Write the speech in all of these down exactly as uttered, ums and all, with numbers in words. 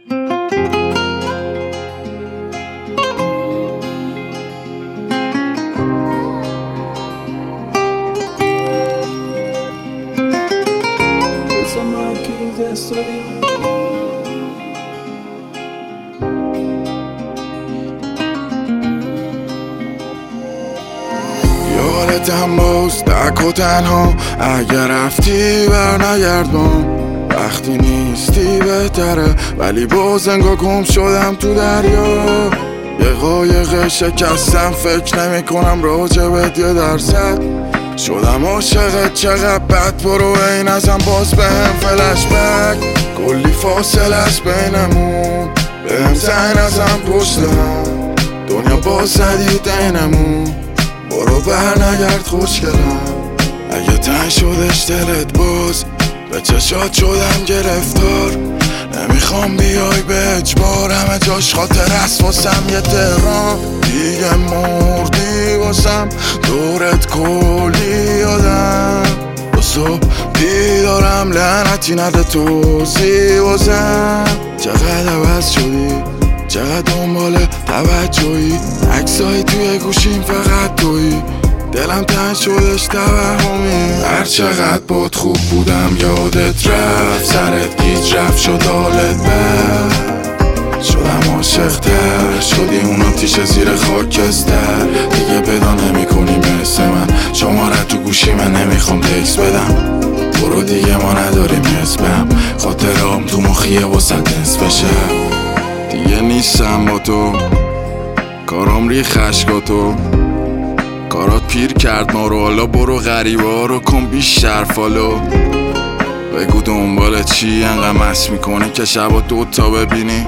یادتم باز تک و تنها، اگر رفتی برنگردم. وقتی نیستی بهتره، ولی باز انگار گم شدم تو دریا. یه قایق شکستم، فکر نمی کنم راجبت یه درصد. شدم عاشقت چقدر بد، برو این ازم باز بهم فلش بک. کلی فاصله است بینمون، بهم زنگ ازم پشتم. دنیا باز زدید اینمون، برو برنگرد خوشگلم. اگه تن شدش دلت باز، به چشات شدم گرفتار. نمیخوام بیای به اجبار، همه جاش خاطر است واسم یه تهران. دیگه مردی واسم، دورت کلی یادم. با صبح بیدارم، لعنتی نده توضیح واسم. چقدر عوض شدی، چقدر دنبال توجهی. عکسایی توی گوشیم فقط تویی، دلم تنگ شدش توهمی. هر چقدر باد خوب بودم یادت رفت، سرت گیج رفت شد حالت بد. شدم عاشق تر، شدی اون آتیش زیر خاکستر. دیگه پیدا نمی کنی مثل من، شماره تو گوشی من نمیخوام تکس بدم. برو دیگه ما نداریم اسمم، خاطرام تو مخیه واسه نصف شب. دیگه نیستم با تو، کارام ری خشکاتو. کارات پیر کرد ما رو، حالا برو غریبه ها رو کن بیشتر فالو. بگو دنبال چی انقدر مست میکنی که شبا دوتا ببینی.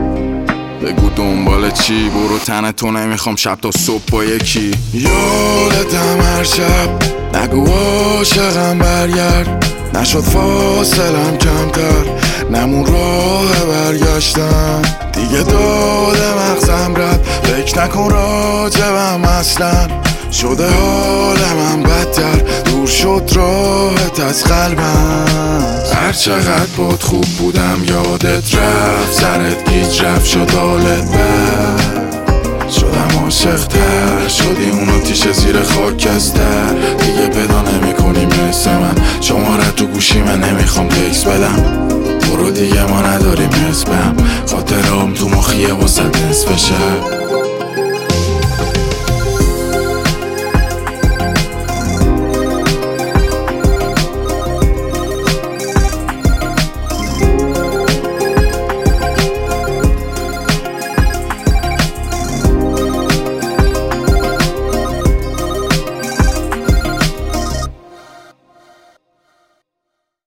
بگو دنبال چی، برو تن تو نمیخوام شب تا صبح با یکی. یادتم هر شب، نگو عاشقم برگرد. نشد فاصلم کمتر، نمون راه برگشتن. دیگه داده مغزم رد، فکر نکن راجبم اصلا. شده حال من بدتر، دور شد راحت از قلبم. هر چقدر باد خوب بودم یادت رفت، سرت گیج رفت شد حالت بد. شدم عاشق تر، شدی اون آتیش زیر خاکستر. دیگه پیدا نمی کنی مثل من، شماره تو گوشی من نمیخوام تکس بدم. برو دیگه ما نداریم اسمم، خاطرام تو مخیه واسه نصف شب.